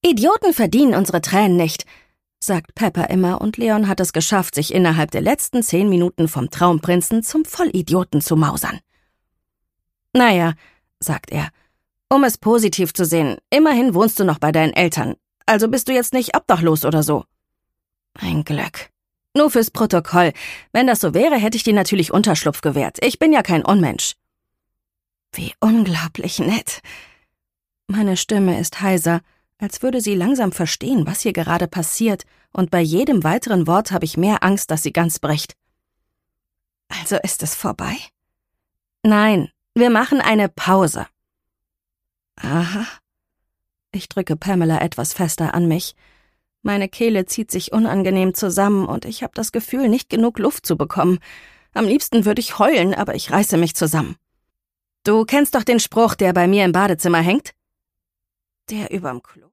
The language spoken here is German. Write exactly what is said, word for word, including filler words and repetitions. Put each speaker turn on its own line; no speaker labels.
Idioten verdienen unsere Tränen nicht, sagt Pepper immer, und Leon hat es geschafft, sich innerhalb der letzten zehn Minuten vom Traumprinzen zum Vollidioten zu mausern. Naja, sagt er, um es positiv zu sehen, immerhin wohnst du noch bei deinen Eltern, also bist du jetzt nicht obdachlos oder so. Ein Glück. Nur fürs Protokoll. Wenn das so wäre, hätte ich dir natürlich Unterschlupf gewährt. Ich bin ja kein Unmensch. Wie unglaublich nett. Meine Stimme ist heiser, als würde sie langsam verstehen, was hier gerade passiert, und bei jedem weiteren Wort habe ich mehr Angst, dass sie ganz bricht. Also ist es vorbei? Nein, wir machen eine Pause. Aha. Ich drücke Pamela etwas fester an mich. Meine Kehle zieht sich unangenehm zusammen und ich habe das Gefühl, nicht genug Luft zu bekommen. Am liebsten würde ich heulen, aber ich reiße mich zusammen. Du kennst doch den Spruch, der bei mir im Badezimmer hängt? Der überm Klo.